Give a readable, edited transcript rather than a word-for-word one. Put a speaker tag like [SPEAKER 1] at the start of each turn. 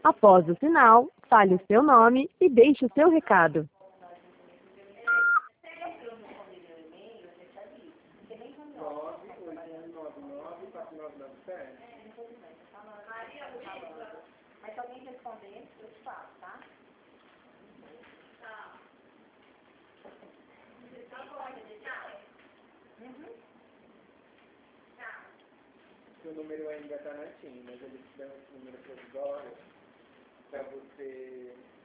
[SPEAKER 1] Após o sinal, fale o seu nome e deixe o seu recado.
[SPEAKER 2] Mas se alguém responder, eu te falo, tá?
[SPEAKER 3] O número ainda está na TIM, mas eles dão esse número provisório para você